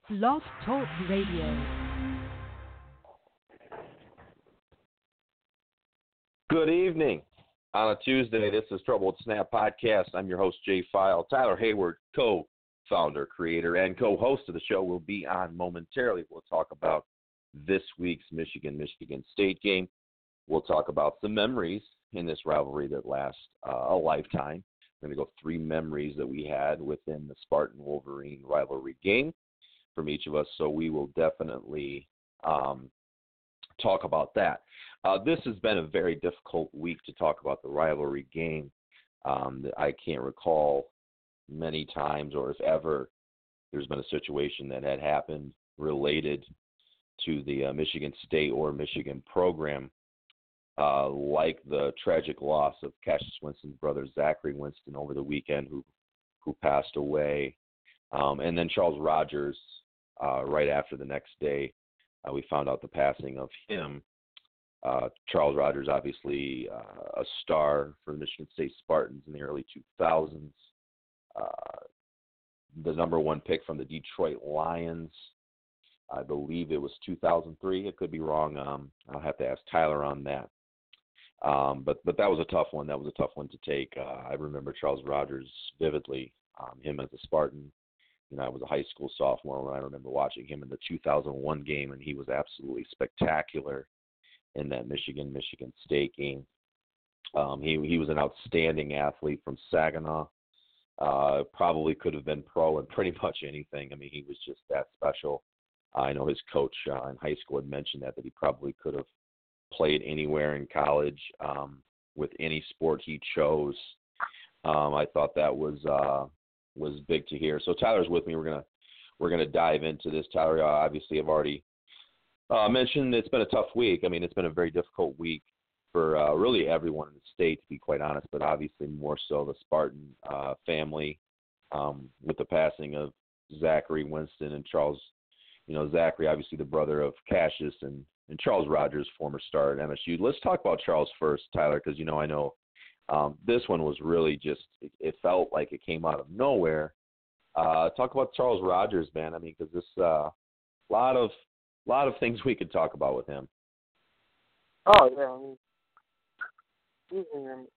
Blog Talk Radio. Good evening. On a Tuesday, this is Trouble with Snap Podcast. I'm your host, Jay File. Tyler Hayward, co-founder, creator, and co-host of the show, will be on momentarily. We'll talk about this week's Michigan State game. We'll talk about some memories in this rivalry that last a lifetime. We're going to go 3 memories that we had within the Spartan-Wolverine rivalry game from each of us, so we will definitely talk about that. This has been a very difficult week to talk about the rivalry game. I can't recall many times, or if ever, there's been a situation that had happened related to the Michigan State or Michigan program, like the tragic loss of Cassius Winston's brother, Zachary Winston, over the weekend, who passed away. And then Charles Rogers, right after the next day, we found out the passing of him. Charles Rogers, obviously a star for the Michigan State Spartans in the early 2000s. The number 1 pick from the Detroit Lions. I believe it was 2003. It could be wrong. I'll have to ask Tyler on that. But that was a tough one. That was a tough one to take. I remember Charles Rogers vividly, him as a Spartan. I was a high school sophomore when I remember watching him in the 2001 game, and he was absolutely spectacular in that Michigan State game. He was an outstanding athlete from Saginaw. Probably could have been pro in pretty much anything. I mean, he was just that special. I know his coach in high school had mentioned that he probably could have played anywhere in college with any sport he chose. I thought that was big to hear. So Tyler's with me. We're gonna dive into this. Tyler, obviously, I've already mentioned it's been a tough week. I mean, it's been a very difficult week for really everyone in the state, to be quite honest, but obviously more so the Spartan family with the passing of Zachary Winston and Charles. Zachary, obviously the brother of Cassius, and Charles Rogers, former star at MSU. Let's talk about Charles first, Tyler, because I know this one was really just, it felt like it came out of nowhere. Talk about Charles Rogers, man. I mean, because this lot of things we could talk about with him. Oh yeah, I mean,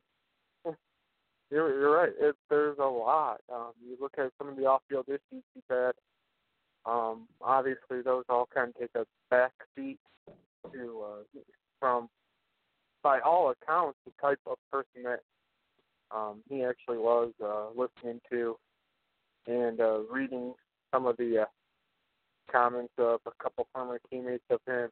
you're right. There's a lot. You look at some of the off-field issues he's had. Obviously, those all kind of take a back seat to from, by all accounts, the type of person that he actually was, listening to and reading some of the comments of a couple former teammates of him.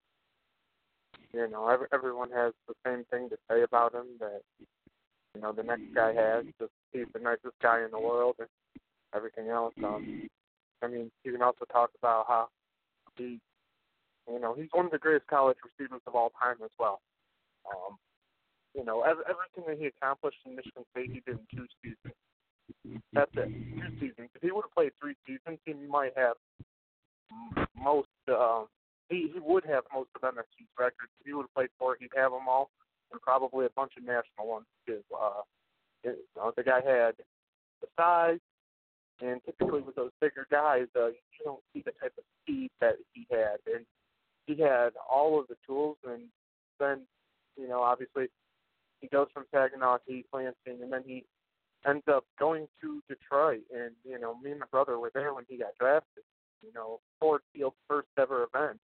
Everyone has the same thing to say about him, that the next guy has. Just he's the nicest guy in the world and everything else. I mean, you can also talk about how he's one of the greatest college receivers of all time as well. Everything that he accomplished in Michigan State, he did in 2 seasons. That's it, 2 seasons. If he would have played 3 seasons, he might have most. He would have most of MSU's records. If he would have played 4, he'd have them all, and probably a bunch of national ones too. The guy had the size, and typically with those bigger guys, you don't see the type of speed that he had, and he had all of the tools. And then, obviously, he goes from Saginaw to East Lansing, and then he ends up going to Detroit. And me and my brother were there when he got drafted. Ford Field's first ever event.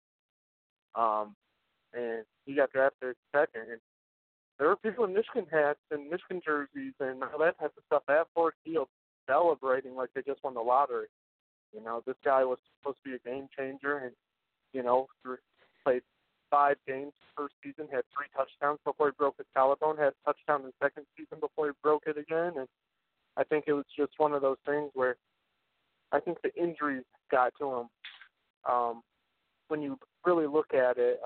And he got drafted second. And there were people in Michigan hats and Michigan jerseys and all that type of stuff at Ford Field celebrating like they just won the lottery. This guy was supposed to be a game changer, and played 5 games first season, had 3 touchdowns before he broke his collarbone, had a touchdown in the second season before he broke it again. And I think it was just one of those things where I think the injuries got to him. When you really look at it,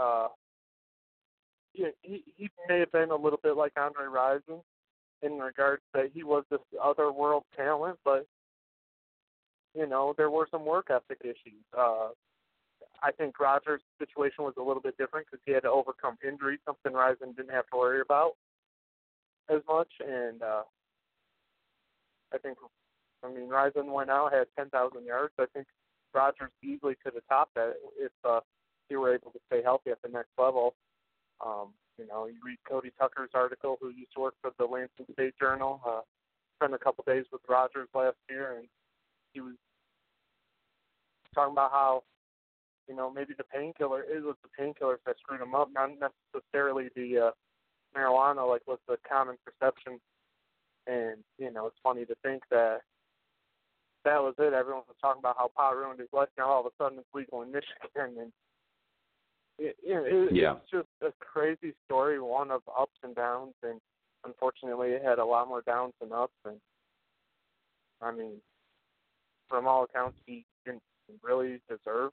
he may have been a little bit like Andre Rison in regards that he was this other world talent, but there were some work ethic issues. I think Rogers' situation was a little bit different because he had to overcome injury, something Rison didn't have to worry about as much. And I think, Rison went out, had 10,000 yards. I think Rogers easily could have topped that if he were able to stay healthy at the next level. You know, you read Cody Tucker's article, who used to work for the Lansing State Journal, spent a couple days with Rogers last year, and he was talking about how, you know, maybe it was the painkillers that screwed him up, not necessarily the marijuana, like was the common perception. And, you know, it's funny to think that was it. Everyone was talking about how pot ruined his life. Now all of a sudden it's legal in Michigan. And it's just a crazy story, one of ups and downs. And unfortunately it had a lot more downs than ups. And, I mean, from all accounts, he didn't really deserve,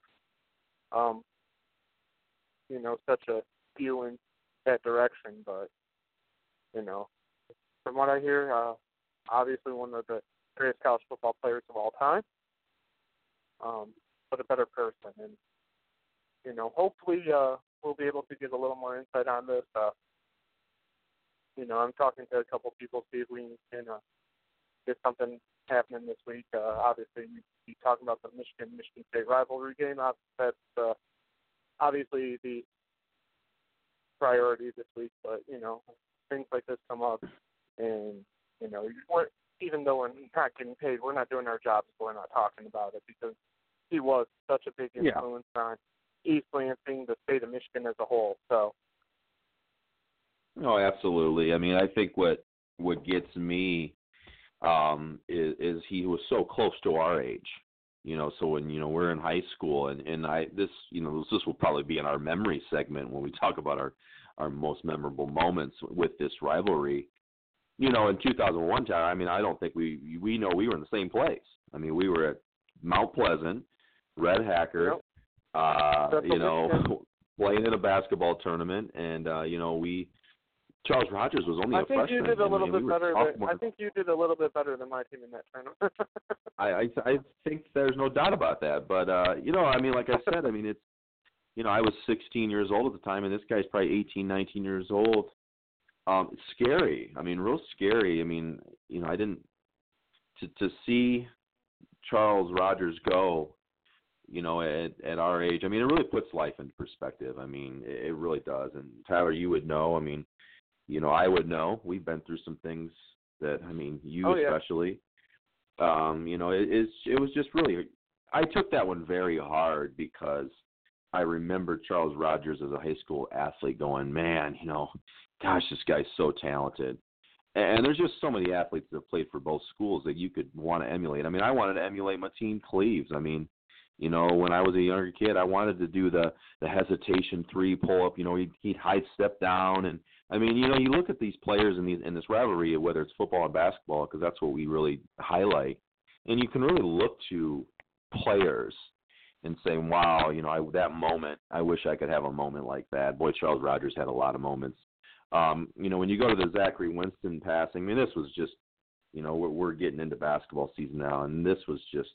you know, such a skew in that direction. But, you know, from what I hear, obviously one of the greatest college football players of all time, but a better person. And, you know, hopefully we'll be able to get a little more insight on this. You know, I'm talking to a couple people, see if we can get something happening this week. Obviously, we be talking about the Michigan State rivalry game. That's obviously the priority this week. But, you know, things like this come up. And, you know, even though we're not getting paid, we're not doing our jobs, so we're not talking about it, because he was such a big influence on East Lansing, the state of Michigan as a whole. So. No, absolutely. I mean, I think what gets me is he was so close to our age. You know, so when, you know, we're in high school, and this will probably be in our memory segment when we talk about our most memorable moments with this rivalry. You know, in 2001, I mean, I don't think we know we were in the same place. I mean, we were at Mount Pleasant, Red Hacker, you know, playing in a basketball tournament, and you know, Charles Rogers was only a freshman. I think you did a little bit better. I think you did a little bit better than my team in that tournament. I think there's no doubt about that. But you know, I mean, like I said, I mean, it's, you know, I was 16 years old at the time, and this guy's probably 18, 19 years old. It's scary. I mean, real scary. I mean, you know, I didn't to see Charles Rogers go, you know, at our age. I mean, it really puts life into perspective. I mean, it really does. And Tyler, you would know. I mean, you know, I would know. We've been through some things that, I mean, especially. You know, it was just really. I took that one very hard because I remember Charles Rogers as a high school athlete going, man, you know, gosh, this guy's so talented. And there's just so many athletes that have played for both schools that you could want to emulate. I mean, I wanted to emulate Mateen Cleaves. I mean, you know, when I was a younger kid, I wanted to do the hesitation three pull up. You know, he'd high step down, and I mean, you know, you look at these players in this rivalry, whether it's football or basketball, because that's what we really highlight, and you can really look to players and say, wow, you know, that moment, I wish I could have a moment like that. Boy, Charles Rogers had a lot of moments. You know, when you go to the Zachary Winston passing, I mean, this was just, you know, we're getting into basketball season now, and this was just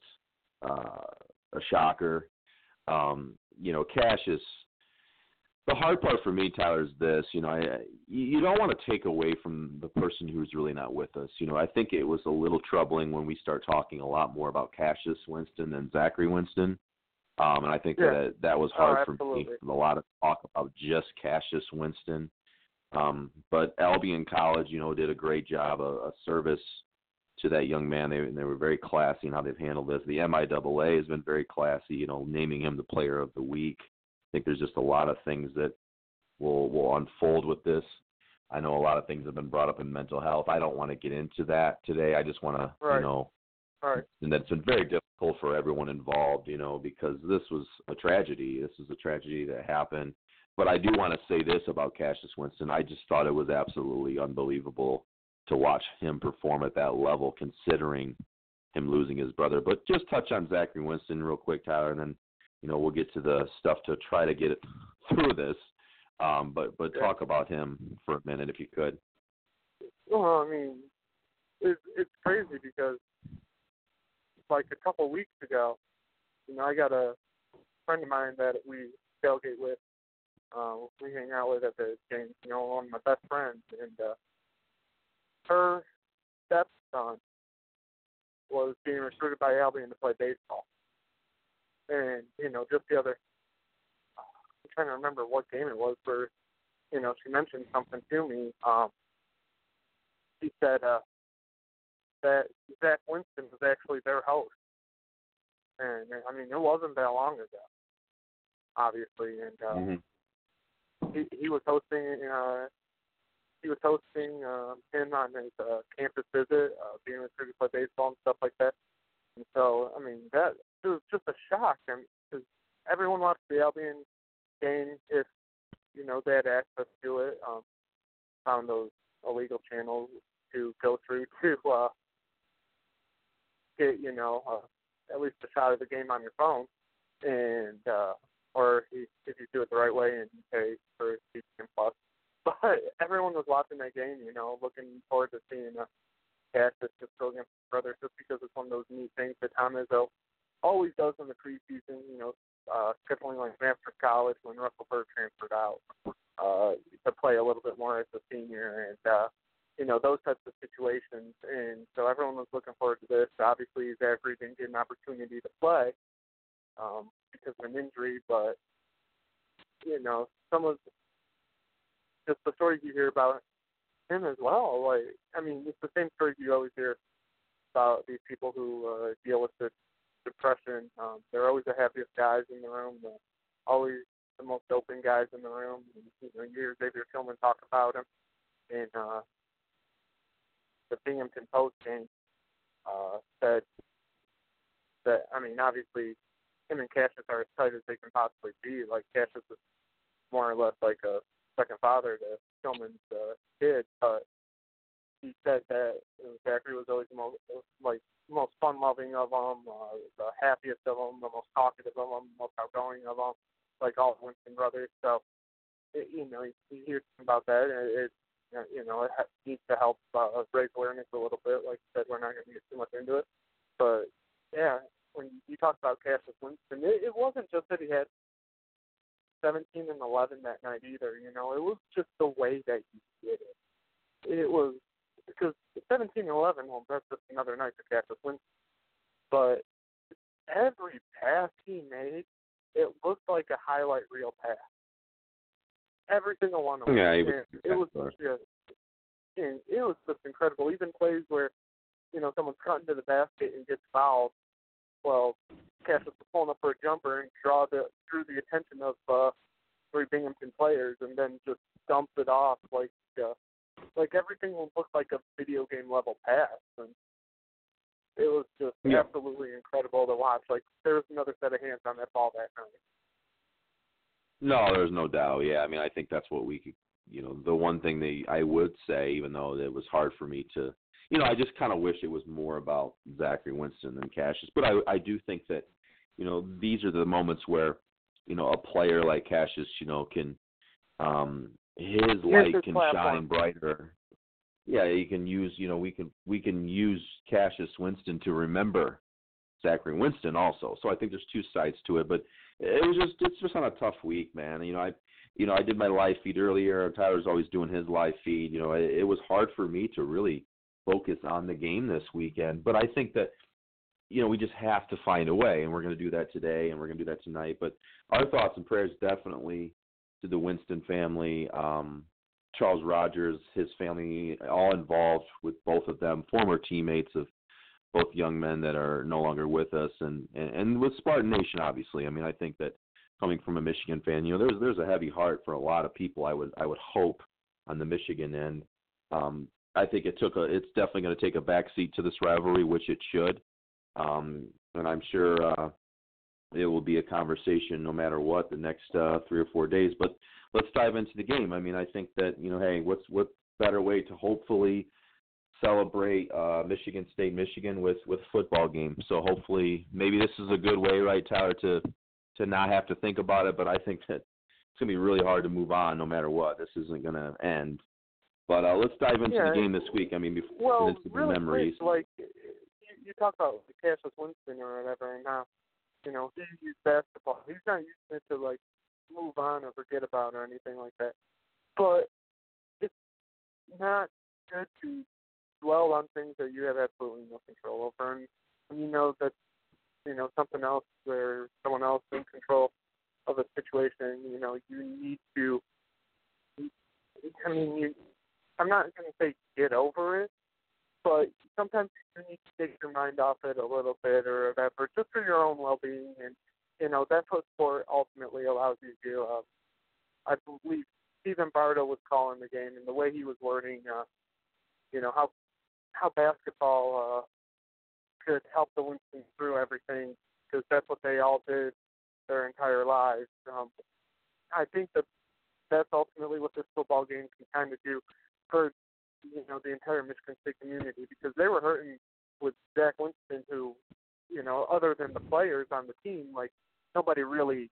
a shocker. You know, Cassius, the hard part for me, Tyler, is this. You know, you don't want to take away from the person who's really not with us. You know, I think it was a little troubling when we start talking a lot more about Cassius Winston than Zachary Winston. And I think that was hard for me. A lot of talk about just Cassius Winston. But Albion College, you know, did a great job, a service to that young man. They were very classy in how they've handled this. The MIAA has been very classy, you know, naming him the player of the week. I think there's just a lot of things that will unfold with this. I know a lot of things have been brought up in mental health. I don't want to get into that today. I just want to, you know, and that's been very difficult for everyone involved, you know, because this was a tragedy. This is a tragedy that happened. But I do want to say this about Cassius Winston. I just thought it was absolutely unbelievable to watch him perform at that level, considering him losing his brother. But just touch on Zachary Winston real quick, Tyler, and then, you know, we'll get to the stuff to try to get it through this. But talk about him for a minute, if you could. Well, I mean, it's crazy because, like, a couple of weeks ago, you know, I got a friend of mine that we tailgate with. We hang out with at the games, you know, one of my best friends, and her stepson was being recruited by Albion to play baseball. just the other, I'm trying to remember what game it was where, she mentioned something to me. She said that Zach Winston was actually their host. And, I mean, it wasn't that long ago, obviously. And he was hosting him on his campus visit, being recruited to play baseball and stuff like that. And so, I mean, that it was just a shock. I mean, because everyone watched the Albion game if, they had access to it, found those illegal channels to go through to get, at least a shot of the game on your phone. And, or if you do it the right way and you pay for CBN Plus. But everyone was watching that game, looking forward to seeing Cassius just go against his brother, just because it's one of those neat things that Tom Izzo always does in the preseason, scheduling like Master College when Russell Bird transferred out to play a little bit more as a senior and, those types of situations. And so everyone was looking forward to this. Obviously, Zachary didn't get an opportunity to play because of an injury, but, some of just the stories you hear about him as well. Like, I mean, it's the same stories you always hear about these people who deal with the depression. They're always the happiest guys in the room. They're always the most open guys in the room. And, you hear Xavier Tillman talk about him in the Binghamton Post game. Said that, I mean, obviously, him and Cassius are as tight as they can possibly be. Like, Cassius is more or less like a second father to Tillman's kid, but he said that Zachary was always the most fun-loving of them, the happiest of them, the most talkative of them, most outgoing of them, like all the Winston brothers. So, you hear about that, and it needs to help raise awareness a little bit. Like I said, we're not going to get too much into it, but yeah, when you talk about Cassius Winston, it wasn't just that he had 17 and 11 that night either. It was just the way that he did it. It was because 17 and 11, well, that's just another night for Cassius Winston. But every pass he made, it looked like a highlight reel pass. Every single one of them. Yeah, it was just incredible. Even plays where someone's cutting to the basket and gets fouled. Well, Cassius was pulling up for a jumper and drew the attention of three Binghamton players, and then just dumped it off like everything looked like a video game level pass, and it was just absolutely incredible to watch. Like, there was another set of hands on that ball that night. No, there's no doubt. Yeah, I mean, I think that's what we could. The one thing that I would say, even though it was hard for me to. I just kind of wish it was more about Zachary Winston than Cassius. But I do think that, these are the moments where, a player like Cassius, can, his light can shine brighter. Yeah, you can use, we can use Cassius Winston to remember Zachary Winston also. So I think there's two sides to it. But it's just on a tough week, man. I did my live feed earlier. Tyler's always doing his live feed. It was hard for me to really focus on the game this weekend. But I think that, we just have to find a way, and we're going to do that today, and we're going to do that tonight. But our thoughts and prayers definitely to the Winston family, Charles Rogers, his family, all involved with both of them, former teammates of both young men that are no longer with us, and with Spartan Nation, obviously. I mean, I think that coming from a Michigan fan, there's a heavy heart for a lot of people, I would hope, on the Michigan end. I think it's definitely going to take a backseat to this rivalry, which it should. And I'm sure it will be a conversation no matter what the next 3 or 4 days. But let's dive into the game. I mean, I think that, hey, what's better way to hopefully celebrate Michigan State, Michigan with a football game. So hopefully maybe this is a good way, right, Tyler, to not have to think about it. But I think that it's going to be really hard to move on no matter what. This isn't going to end. But let's dive into the game this week. I mean, before into the really memories. Quick, you talk about Cassius Winston or whatever, and now, he used basketball. He's not using it to, move on or forget about or anything like that. But it's not good to dwell on things that you have absolutely no control over. And you know that something else where someone else in control of a situation, you need to, I'm not going to say get over it, but sometimes you need to take your mind off it a little bit or whatever, just for your own well-being. And, that's what sport ultimately allows you to do. I believe Stephen Bardo was calling the game, and the way he was wording, how basketball could help the Winstons through everything, because that's what they all did their entire lives. I think that's ultimately what this football game can kind of do for the entire Michigan State community, because they were hurting with Zach Winston, who, other than the players on the team, like, nobody really,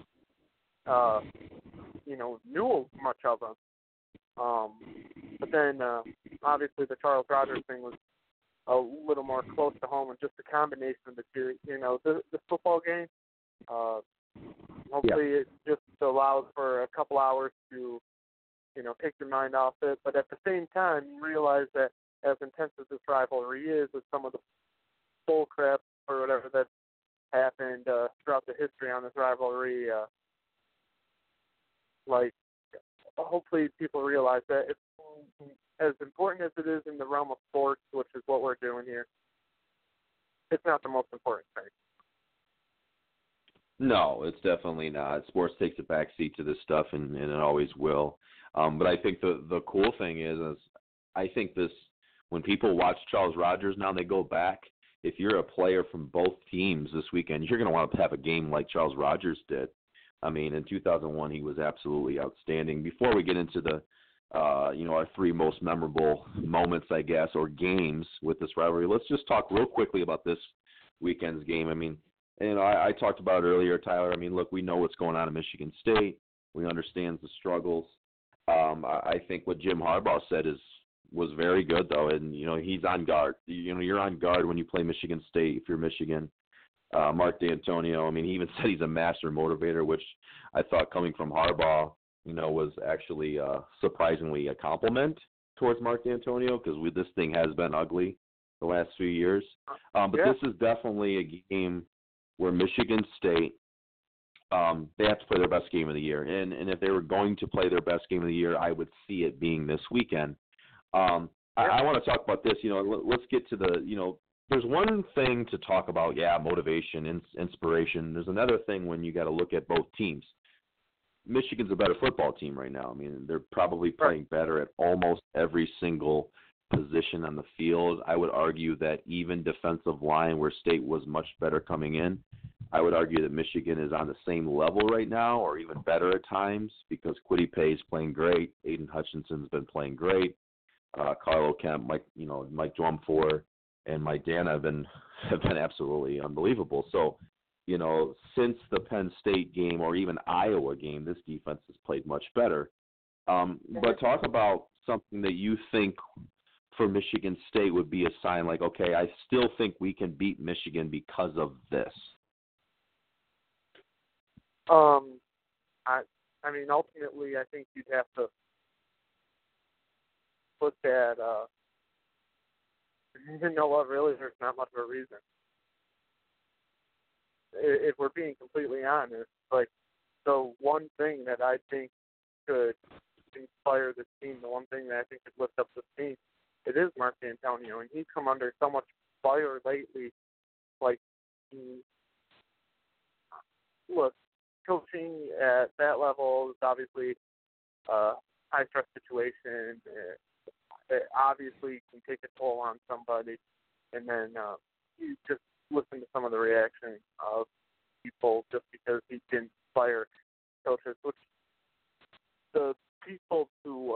knew much of him. But then, obviously, the Charles Rogers thing was a little more close to home, and just a combination of the two. The football game, hopefully it just allows for a couple hours to, take your mind off it. But at the same time, you realize that as intense as this rivalry is, with some of the bull crap or whatever that's happened throughout the history on this rivalry, hopefully people realize that it's as important as it is in the realm of sports, which is what we're doing here. It's not the most important thing. No, it's definitely not. Sports takes a backseat to this stuff, and it always will. But I think the cool thing is I think this, when people watch Charles Rogers now, they go back. If you're a player from both teams this weekend, you're going to want to have a game like Charles Rogers did. I mean, in 2001, he was absolutely outstanding. Before we get into the, our three most memorable moments, I guess, or games with this rivalry, let's just talk real quickly about this weekend's game. I mean, I talked about it earlier, Tyler. I mean, look, we know what's going on in Michigan State. We understand the struggles. I think what Jim Harbaugh said was very good, though, and, he's on guard. You're on guard when you play Michigan State if you're Michigan. Mark D'Antonio, I mean, he even said he's a master motivator, which I thought coming from Harbaugh, was actually surprisingly a compliment towards Mark D'Antonio, because this thing has been ugly the last few years. But This is definitely a game where Michigan State, they have to play their best game of the year. And if they were going to play their best game of the year, I would see it being this weekend. I want to talk about this. Let's get to the, there's one thing to talk about, motivation, inspiration. There's another thing when you got to look at both teams. Michigan's a better football team right now. I mean, they're probably playing better at almost every single position on the field. I would argue that even defensive line, where State was much better coming in, I would argue that Michigan is on the same level right now, or even better at times, because Kwity Paye is playing great. Aiden Hutchinson's been playing great. Carlo Kemp, Mike Dwumfor, and Mike Dana have been absolutely unbelievable. So, since the Penn State game or even Iowa game, this defense has played much better. But talk about something that you think for Michigan State would be a sign like, okay, I still think we can beat Michigan because of this. I mean, ultimately, I think you'd have to look at, really, there's not much of a reason. If we're being completely honest, like, the one thing that I think could inspire this team, the one thing that I think could lift up this team, it is Mark D'Antonio, and he's come under so much fire lately. Like, look, coaching at that level is obviously a high-stress situation. It obviously can take a toll on somebody. And then you just listen to some of the reaction of people just because he didn't fire coaches, which the people who,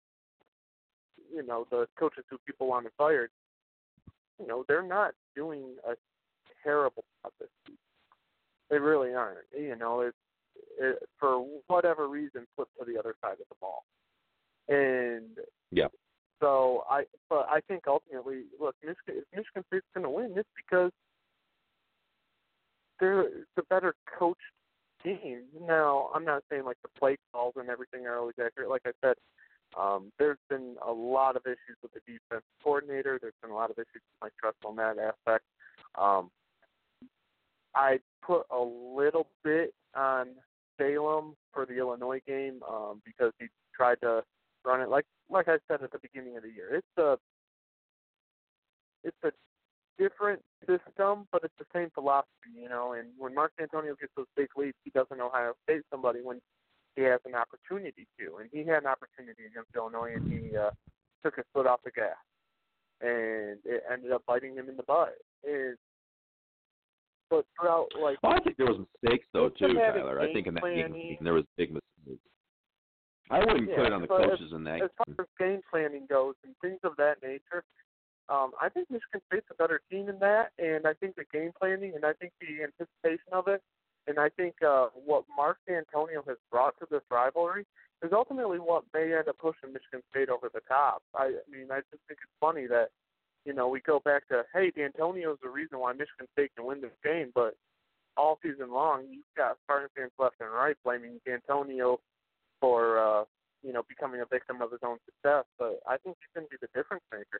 the coaches who people want to fire, they're not doing a terrible job this season. They really aren't. It for whatever reason, flipped to the other side of the ball. And so I think ultimately, look, if Michigan State's going to win, it's because they're the better coached team. Now, I'm not saying like the play calls and everything are always accurate. Like I said, there's been a lot of issues with the defense coordinator. There's been a lot of issues with Mike Tressel in that aspect. I put a little bit on Salem for the Illinois game because he tried to run it like I said at the beginning of the year. It's a different system, but it's the same philosophy, you know. And when Mark Antonio gets those big leads, he doesn't know how to face somebody when he has an opportunity to. And he had an opportunity against Illinois, and he took his foot off the gas, and it ended up biting him in the butt. But throughout, like, well, I think there was mistakes though too, systematic Tyler. I think in that game game there was big mistakes. I wouldn't put it on the coaches in that. As far as game planning goes and things of that nature, I think Michigan State's a better team in that, and I think the game planning and I think the anticipation of it, and I think what Mark Antonio has brought to this rivalry is ultimately what may end up pushing Michigan State over the top. I mean, I just think it's funny that, you know, we go back to, hey, D'Antonio's the reason why Michigan State can win this game, but all season long you've got Spartan fans left and right blaming D'Antonio for, you know, becoming a victim of his own success. But I think he's going to be the difference maker.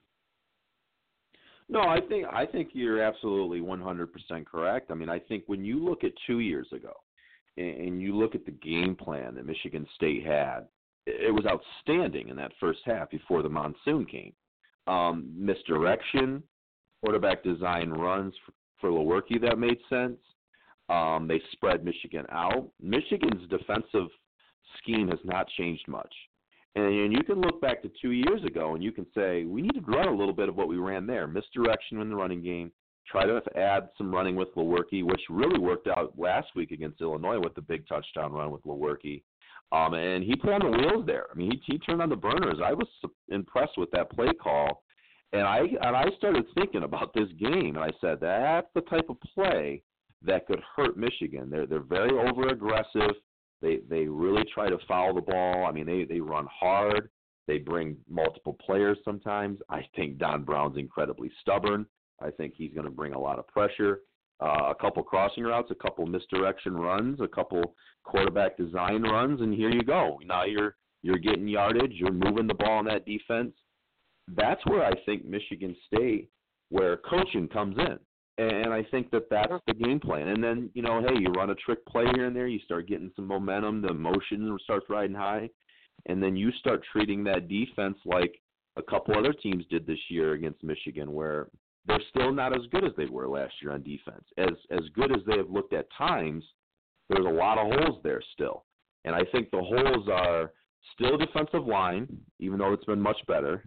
No, I think you're absolutely 100% correct. I mean, I think when you look at 2 years ago and you look at the game plan that Michigan State had, it was outstanding in that first half before the monsoon came. Misdirection, quarterback design runs for Lewerke that made sense. They spread Michigan out. Michigan's defensive scheme has not changed much. And you can look back to 2 years ago and you can say, we need to run a little bit of what we ran there. Misdirection in the running game. Try to add some running with Lewerke, which really worked out last week against Illinois with the big touchdown run with Lewerke. And he put on the wheels there. I mean, he turned on the burners. I was impressed with that play call. And I started thinking about this game, and I said, that's the type of play that could hurt Michigan. They're very over-aggressive. They really try to foul the ball. I mean, they run hard. They bring multiple players sometimes. I think Don Brown's incredibly stubborn. I think he's going to bring a lot of pressure. A couple crossing routes, a couple misdirection runs, a couple quarterback design runs, and here you go. Now you're getting yardage. You're moving the ball in that defense. That's where I think Michigan State, where coaching comes in. And I think that's the game plan. And then, you know, hey, you run a trick play here and there. You start getting some momentum. The emotion starts riding high. And then you start treating that defense like a couple other teams did this year against Michigan, where they're still not as good as they were last year on defense. As good as they have looked at times, there's a lot of holes there still. And I think the holes are still defensive line, even though it's been much better.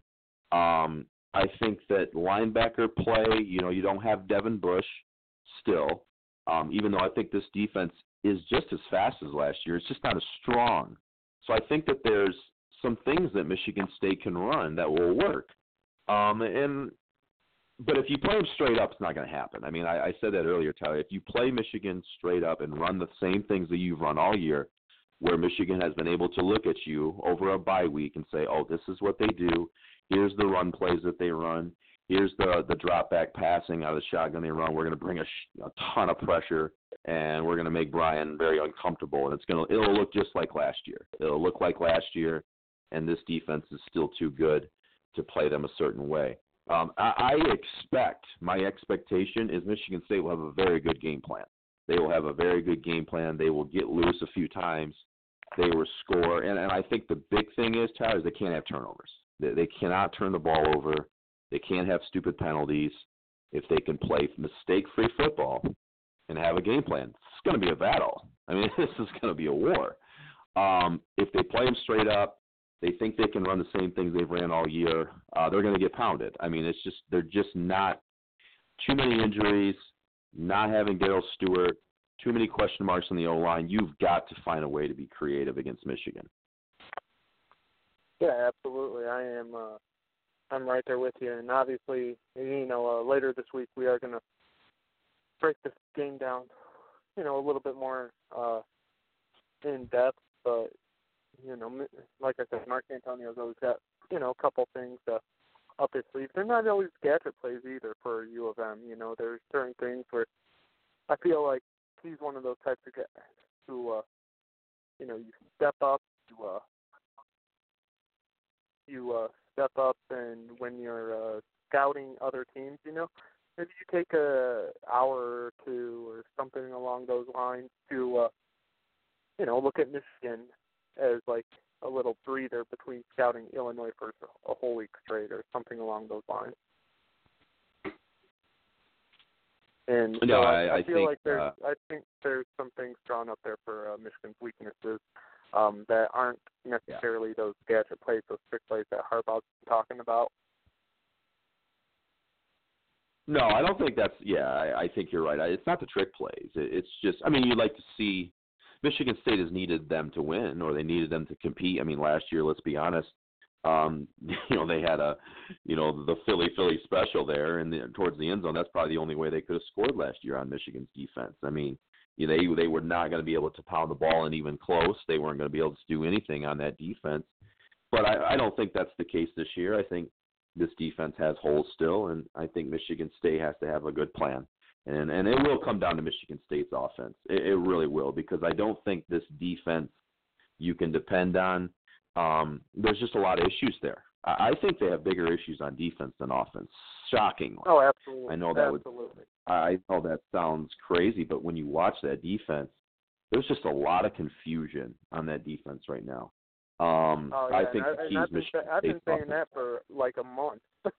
I think that linebacker play, you know, you don't have Devin Bush still, even though I think this defense is just as fast as last year. It's just not as strong. So I think that there's some things that Michigan State can run that will work. But if you play them straight up, it's not going to happen. I mean, I said that earlier, Tyler. If you play Michigan straight up and run the same things that you've run all year, where Michigan has been able to look at you over a bye week and say, oh, this is what they do. Here's the run plays that they run. Here's the drop back passing out of the shotgun they run. We're going to bring a ton of pressure, and we're going to make Brian very uncomfortable. And it'll look just like last year. It'll look like last year, and this defense is still too good to play them a certain way. My expectation is Michigan State will have a very good game plan. They will have a very good game plan. They will get loose a few times. They will score. And I think the big thing is, Tyler, is they can't have turnovers. They cannot turn the ball over. They can't have stupid penalties. If they can play mistake-free football and have a game plan, it's going to be a battle. I mean, this is going to be a war. If they play them straight up, they think they can run the same things they've ran all year, they're going to get pounded. I mean, they're just not too many injuries, not having Darryl Stewart, too many question marks on the O-line. You've got to find a way to be creative against Michigan. Yeah, absolutely. I'm right there with you. And obviously, you know, later this week we are going to break this game down, you know, a little bit more in depth. But, you know, like I said, Mark Antonio's always got, you know, a couple things up his sleeve. They're not always gadget plays either for U of M. You know, there's certain things where I feel like he's one of those types of guys who, you know, you step up, you step up, and when you're scouting other teams, you know, maybe you take a hour or two or something along those lines to, look at Michigan as like a little breather between scouting Illinois for a whole week straight or something along those lines. And no, so I feel think, like there's some things drawn up there for Michigan's weaknesses that aren't necessarily those gadget plays, those trick plays that Harbaugh's talking about. No, I don't think that's. Yeah, I think you're right. It's not the trick plays. It's just. I mean, you'd like to see. Michigan State has needed them to win, or they needed them to compete. I mean, last year, let's be honest. They had the Philly special there, and towards the end zone. That's probably the only way they could have scored last year on Michigan's defense. I mean, they were not going to be able to pound the ball in even close. They weren't going to be able to do anything on that defense. But I don't think that's the case this year. I think this defense has holes still, and I think Michigan State has to have a good plan. And it will come down to Michigan State's offense. It really will, because I don't think this defense you can depend on. There's just a lot of issues there. I think they have bigger issues on defense than offense. Shockingly. Oh, absolutely. I know that I know that sounds crazy, but when you watch that defense, there's just a lot of confusion on that defense right now. I think I've been saying that for like a month.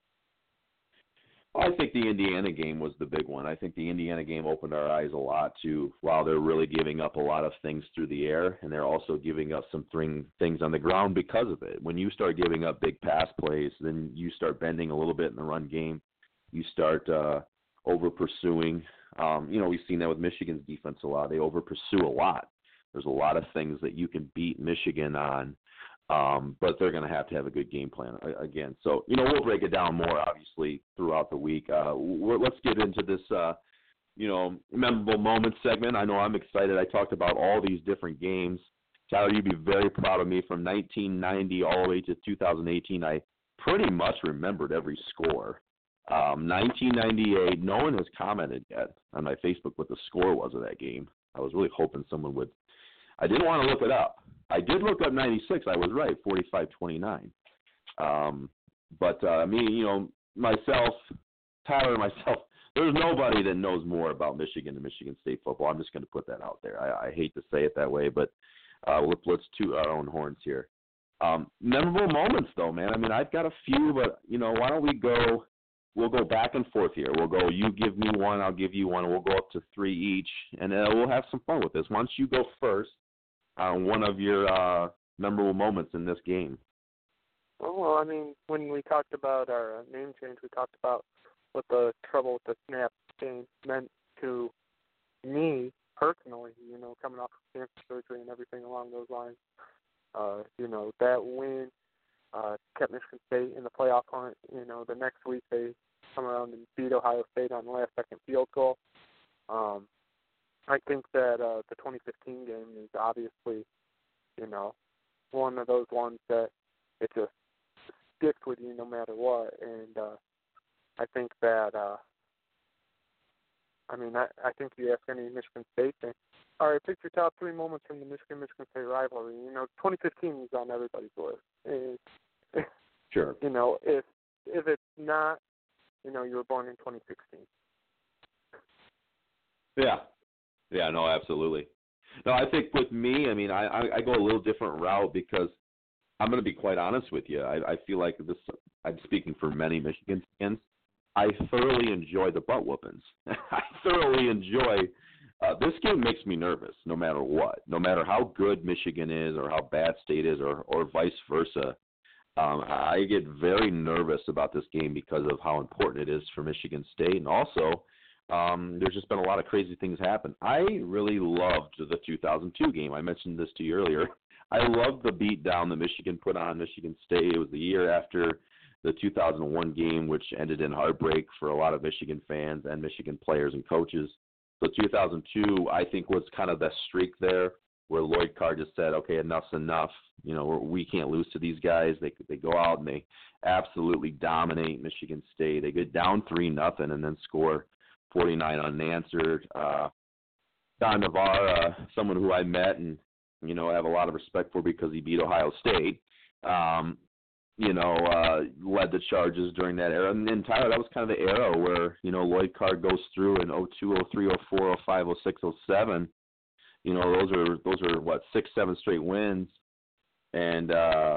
I think the Indiana game was the big one. I think the Indiana game opened our eyes a lot to, wow, they're really giving up a lot of things through the air, and they're also giving up some things on the ground because of it. When you start giving up big pass plays, then you start bending a little bit in the run game. You start over-pursuing. We've seen that with Michigan's defense a lot. They over-pursue a lot. There's a lot of things that you can beat Michigan on. But they're going to have a good game plan again. So, we'll break it down more, obviously, throughout the week. Let's get into this, memorable moments segment. I know I'm excited. I talked about all these different games. Tyler, you'd be very proud of me. From 1990 all the way to 2018, I pretty much remembered every score. 1998, no one has commented yet on my Facebook what the score was of that game. I was really hoping someone would. I didn't want to look it up. I did look up 96. I was right, 45-29. But myself, Tyler and myself, there's nobody that knows more about Michigan and Michigan State football. I'm just going to put that out there. I hate to say it that way, but let's toot our own horns here. Memorable moments, though, man. I mean, I've got a few, but, why don't we go – we'll go back and forth here. We'll go, you give me one, I'll give you one. We'll go up to 3 each, and we'll have some fun with this. Why don't you go first on one of your memorable moments in this game? Well, I mean, when we talked about our name change, we talked about what the trouble with the snap game meant to me personally, coming off of cancer surgery and everything along those lines. That win kept Michigan State in the playoff hunt. The next week they come around and beat Ohio State on the last-second field goal. I think that the 2015 game is obviously, one of those ones that it just sticks with you no matter what. And I think that, I think you ask any Michigan State thing, all right, pick your top 3 moments from the Michigan State rivalry. 2015 is on everybody's list. Sure. If it's not, you were born in 2016. Yeah, no, absolutely. No, I think with me, I go a little different route because I'm going to be quite honest with you. I feel like this, I'm speaking for many Michigan fans, I thoroughly enjoy the butt whoopings. I thoroughly enjoy this game makes me nervous no matter what. No matter how good Michigan is or how bad State is or vice versa. I get very nervous about this game because of how important it is for Michigan State. And also, there's just been a lot of crazy things happen. I really loved the 2002 game. I mentioned this to you earlier. I loved the beatdown that Michigan put on Michigan State. It was the year after the 2001 game, which ended in heartbreak for a lot of Michigan fans and Michigan players and coaches. So 2002, I think, was kind of the streak there where Lloyd Carr just said, okay, enough's enough. We can't lose to these guys. They go out and they absolutely dominate Michigan State. They get down 3-0 and then score 49 unanswered. Don Navarre, someone who I met and, I have a lot of respect for because he beat Ohio State. led the charges during that era. And Tyler, that was kind of the era where, Lloyd Carr goes through in 02, 03, 04, 05, 06, 07. Those are what, 6-7 straight wins. And,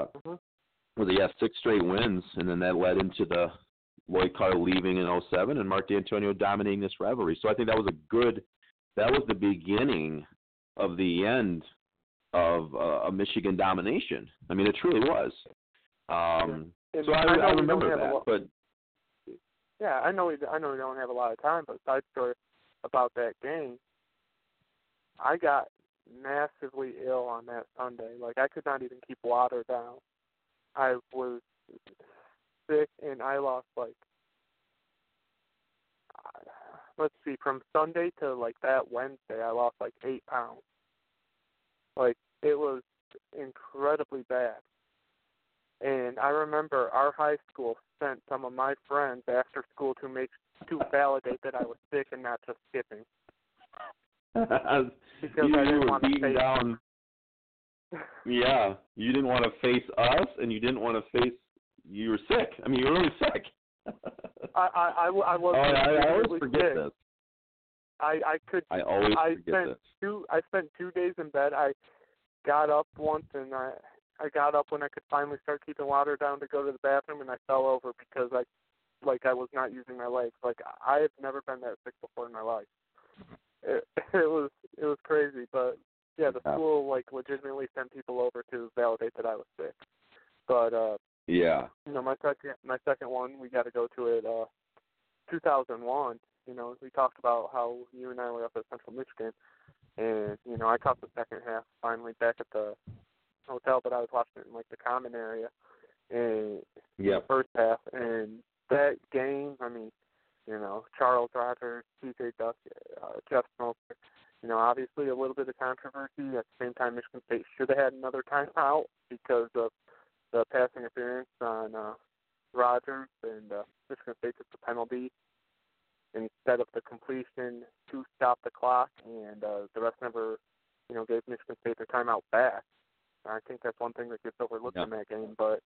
6 straight wins. And then that led into the Lloyd Carr leaving in 07 and Mark D'Antonio dominating this rivalry. So I think that was the beginning of the end of a Michigan domination. I mean, it truly was. So I remember that. But yeah, I know we don't have a lot of time, but side story about that game, I got massively ill on that Sunday. Like, I could not even keep water down. I was sick, and I lost, let's see, from Sunday to, that Wednesday, I lost, 8 pounds. It was incredibly bad. And I remember our high school sent some of my friends after school to validate that I was sick and not just skipping. Because I didn't want to face down. Yeah, you didn't want to face us, and you didn't want to face. You were sick. I mean, you were really sick. I was. I always forget sick. this. I always forget this. I spent 2 days in bed. I got up once, and I got up when I could finally start keeping water down to go to the bathroom, and I fell over because I was not using my legs. I have never been that sick before in my life. It was crazy, but yeah, the school legitimately sent people over to validate that I was sick. But yeah, my second one, we got to go to it. 2001. We talked about how you and I were up at Central Michigan, and I caught the second half finally back at the hotel, but I was watching it in the common area in the first half. And that game, I mean, Charles Rogers, TJ Duck, Jeff Smoker, obviously a little bit of controversy. At the same time, Michigan State should have had another timeout because of the pass interference on Rogers, and Michigan State took the penalty instead of the completion to stop the clock, and the rest never, gave Michigan State their timeout back. I think that's one thing that gets overlooked in that game. But,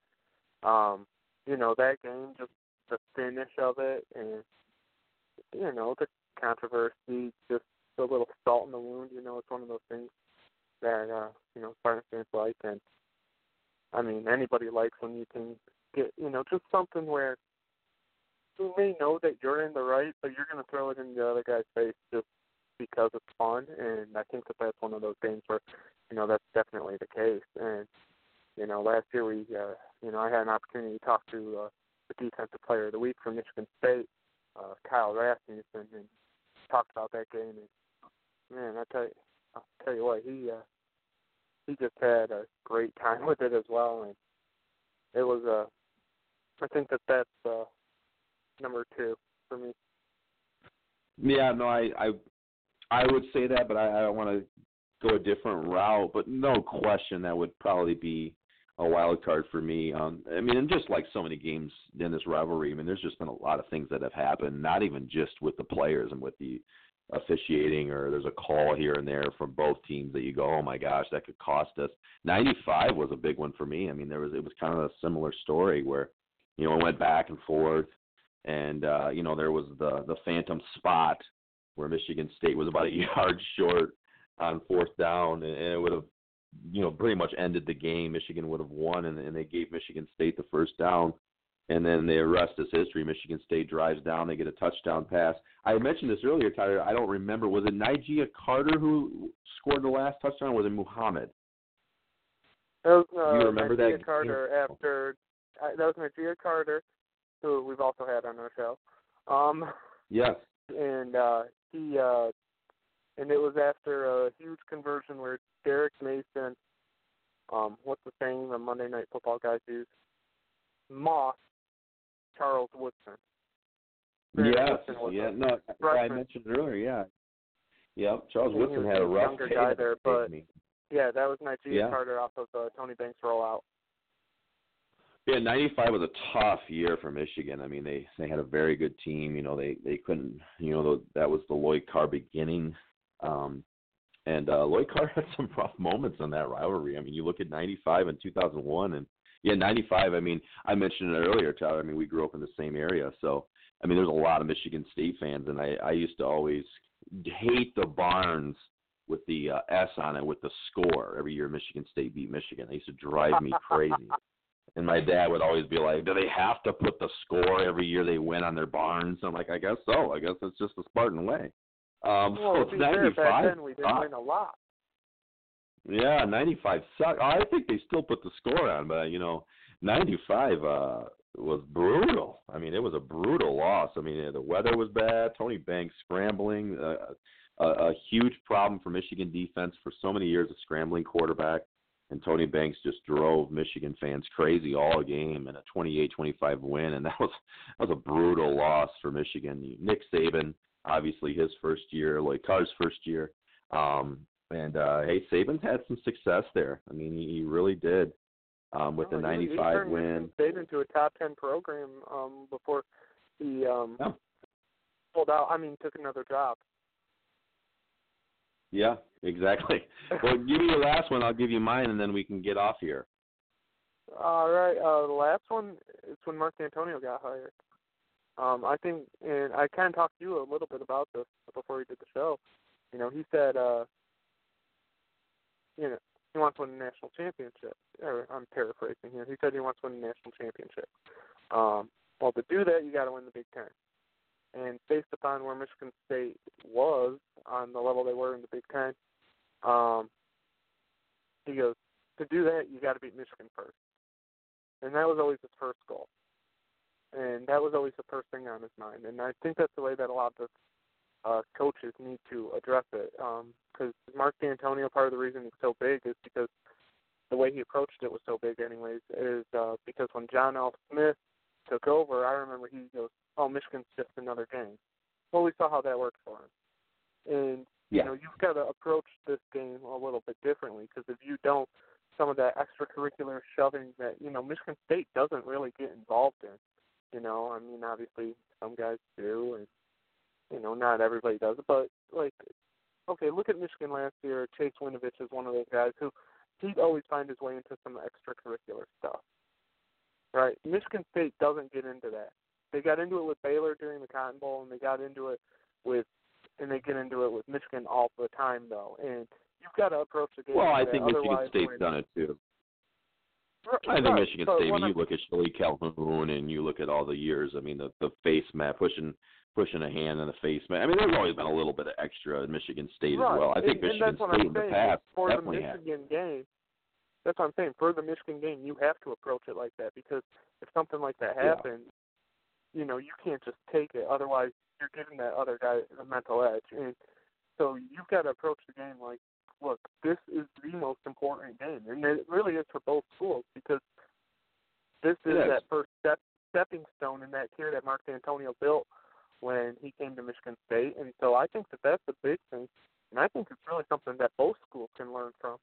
that game, just the finish of it, and, the controversy, just a little salt in the wound, it's one of those things that, Spartan fans like. And, I mean, anybody likes when you can get, just something where you may know that you're in the right, but you're going to throw it in the other guy's face just because it's fun. And I think that that's one of those games where, that's definitely the case. And, last year I had an opportunity to talk to the defensive player of the week from Michigan State, Kyle Rasmussen, and talked about that game. And, man, I'll tell you what, he just had a great time with it as well. And it was, I think that's number 2 for me. Yeah, no, I would say that, but I want to go a different route. But no question, that would probably be a wild card for me. I mean, and just like so many games in this rivalry, I mean, there's just been a lot of things that have happened, not even just with the players and with the officiating, or there's a call here and there from both teams that you go, oh my gosh, that could cost us. 95 was a big one for me. I mean, it was kind of a similar story where, it went back and forth, and there was the phantom spot where Michigan State was about a yard short on 4th down, and it would have, pretty much ended the game. Michigan would have won, and they gave Michigan State the first down. And then the rest is history. Michigan State drives down. They get a touchdown pass. I mentioned this earlier, Tyler. I don't remember. Was it Nigel Carter who scored the last touchdown, or was it Muhammad? That was, do you remember Nigel that? Carter after that was Nigel Carter, who we've also had on our show. Yes. And and it was after a huge conversion where Derek Mason, what's the saying the Monday Night Football guys use? Moss Charles Woodson. Yes, I mentioned it earlier, yeah. Yep, Charles Woodson had a rough younger guy there, but yeah, that was Nigel Carter off of Tony Banks' rollout. Yeah, 95 was a tough year for Michigan. I mean, they had a very good team. They couldn't, that was the Lloyd Carr beginning. And Lloyd Carr had some rough moments in that rivalry. I mean, you look at 95 and 2001, and Yeah, 95. I mean, I mentioned it earlier, Tyler. I mean, we grew up in the same area, so I mean, there's a lot of Michigan State fans, and I used to always hate the Barnes with the S on it with the score every year Michigan State beat Michigan. It used to drive me crazy. And my dad would always be like, do they have to put the score every year they win on their Barnes? I'm like, I guess so. I guess it's just the Spartan way. Well, so it's 95. Back then we didn't win a lot. Yeah, 95 sucked. I think they still put the score on, but, 95 was brutal. I mean, it was a brutal loss. I mean, the weather was bad. Tony Banks scrambling, a huge problem for Michigan defense for so many years, a scrambling quarterback. And Tony Banks just drove Michigan fans crazy all game in a 28-25 win, and that was a brutal loss for Michigan. Nick Saban, obviously his first year, Lloyd Carr's first year, hey, Saban's had some success there. I mean, he really did with the 95 win. He turned Michigan into a top 10 program before he pulled out. I mean, took another job. Yeah, exactly. Well, give me your last one. I'll give you mine, and then we can get off here. All right. The last one is when Mark D'Antonio got hired. I think, and I kind of talked to you a little bit about this before we did the show. He said, he wants to win a national championship. Or I'm paraphrasing here. He said he wants to win a national championship. Well, to do that, you got to win the Big Ten. And based upon where Michigan State was on the level they were in the Big Ten, he goes, to do that, you got to beat Michigan first. And that was always his first goal. And that was always the first thing on his mind. And I think that's the way that a lot of coaches need to address it. Because Mark D'Antonio, part of the reason he's so big is because the way he approached it was so big anyways, is because when John L. Smith took over, I remember he goes, oh, Michigan's just another game. Well, we saw how that worked for him. And, you've got to approach this game a little bit differently, because if you don't, some of that extracurricular shoving that, Michigan State doesn't really get involved in. I mean, obviously some guys do, and, not everybody does it. But, okay, look at Michigan last year. Chase Winovich is one of those guys who he'd always find his way into some extracurricular stuff. Right? Michigan State doesn't get into that. They got into it with Baylor during the Cotton Bowl, and they get into it with Michigan all the time, though. And you've got to approach the game. Well, I think Michigan State's done it too. I think Michigan State. When you look at Shirley Calhoun and you look at all the years, I mean, the face mask, pushing a hand in the face mask. I mean, there's always been a little bit of extra in Michigan State as well. I think Michigan State in the past definitely has. That's what I'm saying. For the Michigan game, you have to approach it like that, because if something like that happens, you can't just take it. Otherwise, you're giving that other guy a mental edge. And so you've got to approach the game like, look, this is the most important game. And it really is for both schools, because this is that first stepping stone in that tier that Mark D'Antonio built when he came to Michigan State. And so I think that that's a big thing. And I think it's really something that both schools can learn from.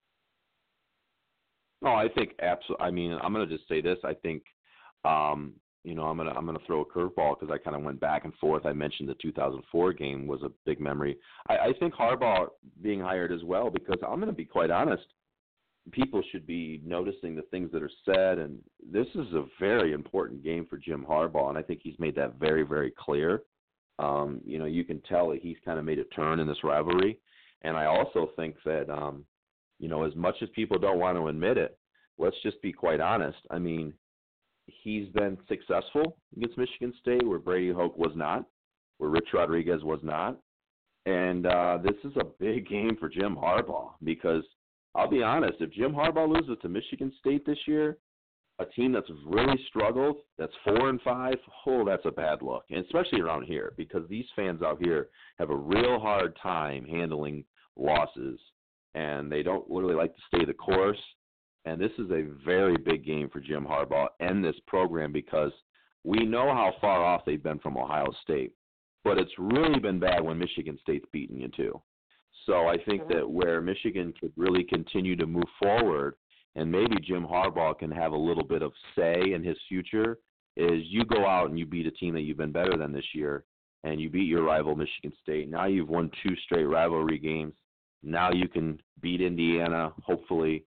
No, I think absolutely. I mean, I'm going to just say this. I think, I'm going to throw a curveball, because I kind of went back and forth. I mentioned the 2004 game was a big memory. I think Harbaugh being hired as well, because I'm going to be quite honest. People should be noticing the things that are said, and this is a very important game for Jim Harbaugh, and I think he's made that very, very clear. You can tell that he's kind of made a turn in this rivalry, and I also think that, as much as people don't want to admit it, let's just be quite honest. I mean, he's been successful against Michigan State where Brady Hoke was not, where Rich Rodriguez was not, and this is a big game for Jim Harbaugh, because I'll be honest, if Jim Harbaugh loses to Michigan State this year, a team that's really struggled, that's 4-5, that's a bad look, and especially around here, because these fans out here have a real hard time handling losses, and they don't really like to stay the course. And this is a very big game for Jim Harbaugh and this program, because we know how far off they've been from Ohio State, but it's really been bad when Michigan State's beaten you too. So I think that where Michigan could really continue to move forward, and maybe Jim Harbaugh can have a little bit of say in his future, is you go out and you beat a team that you've been better than this year, and you beat your rival Michigan State. Now you've won 2 straight rivalry games. Now you can beat Indiana, hopefully.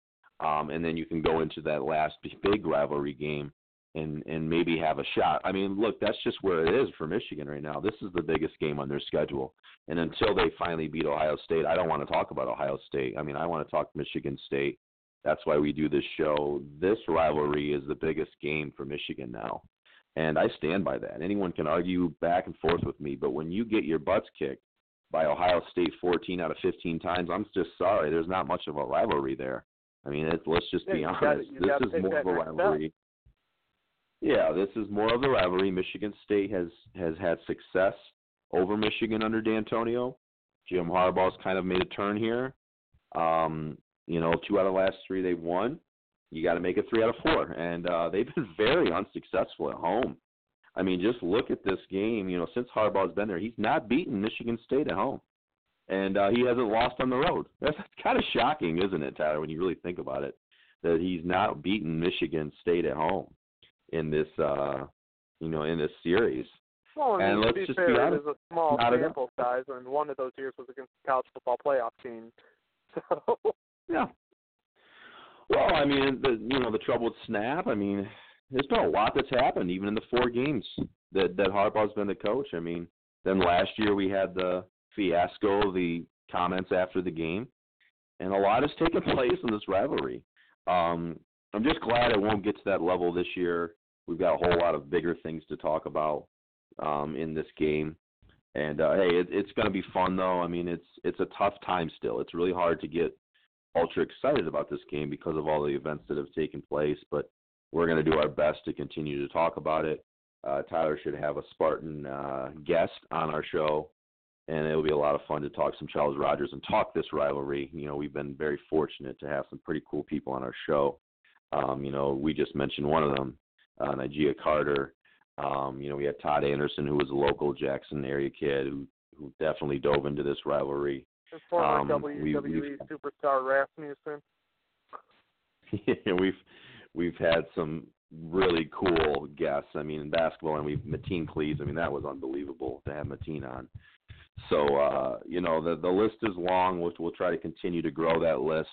and then you can go into that last big rivalry game and maybe have a shot. I mean, look, that's just where it is for Michigan right now. This is the biggest game on their schedule. And until they finally beat Ohio State, I don't want to talk about Ohio State. I mean, I want to talk Michigan State. That's why we do this show. This rivalry is the biggest game for Michigan now. And I stand by that. Anyone can argue back and forth with me, but when you get your butts kicked by Ohio State 14 out of 15 times, I'm just sorry. There's not much of a rivalry there. I mean, let's just be honest. This is more of a rivalry. Yeah, this is more of the rivalry. Michigan State has had success over Michigan under D'Antonio. Jim Harbaugh's kind of made a turn here. 2 out of the last 3 they've won. You got to make it 3 out of 4, and they've been very unsuccessful at home. I mean, just look at this game. Since Harbaugh's been there, he's not beaten Michigan State at home, and he hasn't lost on the road. That's kind of shocking, isn't it, Tyler? When you really think about it, that he's not beaten Michigan State at home in this, in this series. Well, and let's to be just fair, be honest, it is a small sample size, and one of those years was against the college football playoff team. So yeah. Well, I mean, the trouble with Snap. I mean, there's been a lot that's happened, even in the 4 games that Harbaugh's been the coach. I mean, then last year we had the fiasco, the comments after the game, and a lot has taken place in this rivalry. I'm just glad it won't get to that level this year. We've got a whole lot of bigger things to talk about in this game. And, hey, it's going to be fun, though. I mean, it's a tough time still. It's really hard to get ultra excited about this game because of all the events that have taken place, but we're going to do our best to continue to talk about it. Tyler should have a Spartan guest on our show, and it'll be a lot of fun to talk some Charles Rogers and talk this rivalry. We've been very fortunate to have some pretty cool people on our show. We just mentioned one of them, Nigeria Carter. We had Todd Anderson, who was a local Jackson area kid who definitely dove into this rivalry. And former WWE superstar Rasmussen. Yeah, we've had some really cool guests. I mean, in basketball, and Mateen Cleaves. I mean, that was unbelievable to have Mateen on. So, the list is long. We'll try to continue to grow that list.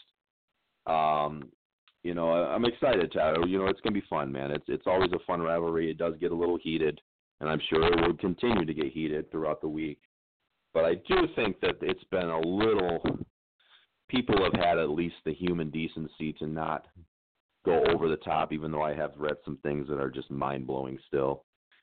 I'm excited, Tyler. It's going to be fun, man. It's always a fun rivalry. It does get a little heated, and I'm sure it will continue to get heated throughout the week. But I do think that it's been a little – people have had at least the human decency to not go over the top, even though I have read some things that are just mind-blowing still.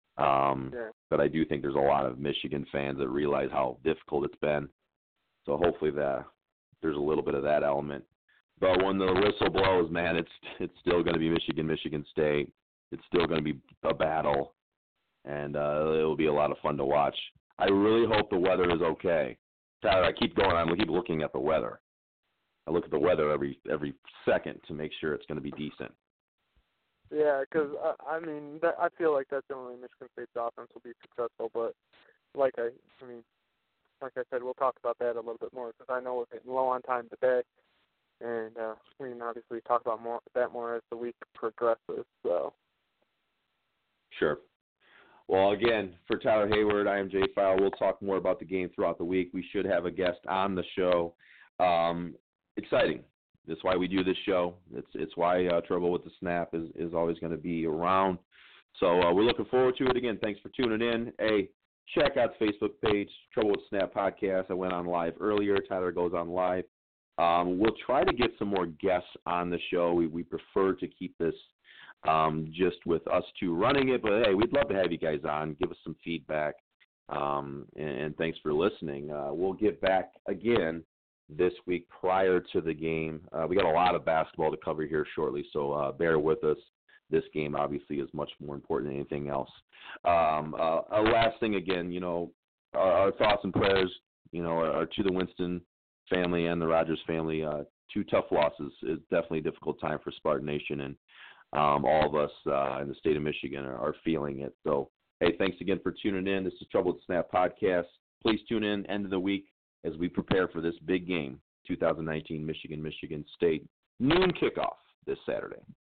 But I do think there's a lot of Michigan fans that realize how difficult it's been. So hopefully there's a little bit of that element. But when the whistle blows, man, it's still going to be Michigan State. It's still going to be a battle, and it'll be a lot of fun to watch. I really hope the weather is okay. Tyler, I keep going on. I keep looking at the weather. I look at the weather every second to make sure it's going to be decent. Yeah, because, I feel like that's the only Michigan State's offense will be successful. But like I said, we'll talk about that a little bit more because I know we're getting low on time today. And we can obviously talk about that more as the week progresses. So. Sure. Well, again, for Tyler Hayward, I am Jay Fowler. We'll talk more about the game throughout the week. We should have a guest on the show. Exciting. That's why we do this show. It's why Trouble with the Snap is always going to be around. So we're looking forward to it. Again, thanks for tuning in. Hey, check out the Facebook page, Trouble with the Snap Podcast. I went on live earlier. Tyler goes on live. We'll try to get some more guests on the show. We prefer to keep this just with us two running it. But, hey, we'd love to have you guys on. Give us some feedback. And thanks for listening. We'll get back again this week prior to the game. We got a lot of basketball to cover here shortly, so bear with us. This game obviously is much more important than anything else. A last thing again, our thoughts and prayers, are to the Winston family and the Rogers family. 2 tough losses is definitely a difficult time for Spartan Nation, and all of us in the state of Michigan are feeling it. So, hey, thanks again for tuning in. This is Trouble with the Snap Podcast. Please tune in end of the week as we prepare for this big game, 2019 Michigan State noon kickoff this Saturday.